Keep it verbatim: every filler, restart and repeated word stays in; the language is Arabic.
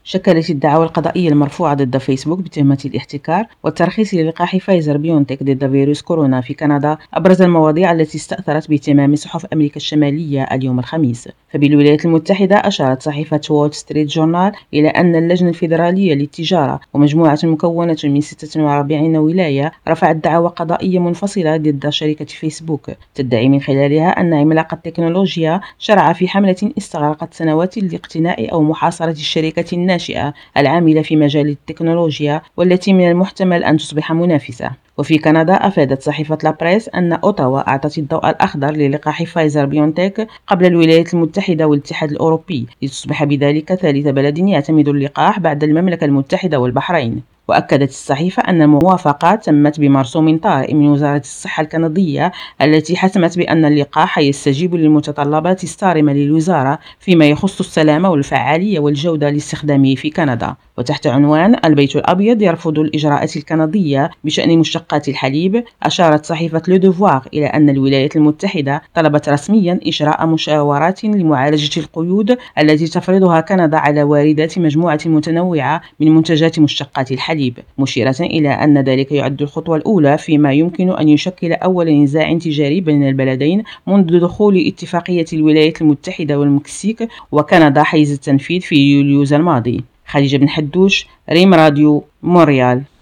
شكلت الدعوى القضائية المرفوعة ضد فيسبوك بتهمة الاحتكار والترخيص للقاح فايزر بيونتك ضد فيروس كورونا في كندا أبرز المواضيع التي استأثرت باهتمام صحف أمريكا الشمالية اليوم الخميس. فبالولايات المتحدة أشارت صحيفة وول ستريت جورنال إلى أن اللجنة الفيدرالية للتجارة ومجموعة مكونة من ستة وأربعين ولاية رفعت دعوى قضائية منفصلة ضد شركة فيسبوك تدعي من خلالها أن عملاق التكنولوجيا شرع في حملة استغرقت سنوات لاقتناء أو محاصرة الشركة الناشئة العاملة في مجال التكنولوجيا والتي من المحتمل أن تصبح منافسة. وفي كندا أفادت صحيفة لابريس أن أوتاوا أعطت الضوء الأخضر للقاح فايزر بيونتك قبل الولايات المتحدة والاتحاد الأوروبي لتصبح بذلك ثالث بلد يعتمد اللقاح بعد المملكة المتحدة والبحرين. وأكدت الصحيفة أن الموافقة تمت بمرسوم طارئ من وزارة الصحة الكندية التي حسمت بأن اللقاح يستجيب للمتطلبات الصارمة للوزارة فيما يخص السلامة والفعالية والجودة لاستخدامه في كندا. وتحت عنوان البيت الأبيض يرفض الإجراءات الكندية بشأن مشتقات الحليب، أشارت صحيفة لو دوفوار إلى أن الولايات المتحدة طلبت رسميا إجراء مشاورات لمعالجة القيود التي تفرضها كندا على واردات مجموعة متنوعة من منتجات مشتقات الحليب، مشيرة إلى أن ذلك يعد الخطوة الأولى فيما يمكن أن يشكل أول نزاع تجاري بين البلدين منذ دخول اتفاقية الولايات المتحدة والمكسيك وكندا حيز التنفيذ في يوليو الماضي. خديجة بن حدوش، ريم راديو، مونريال.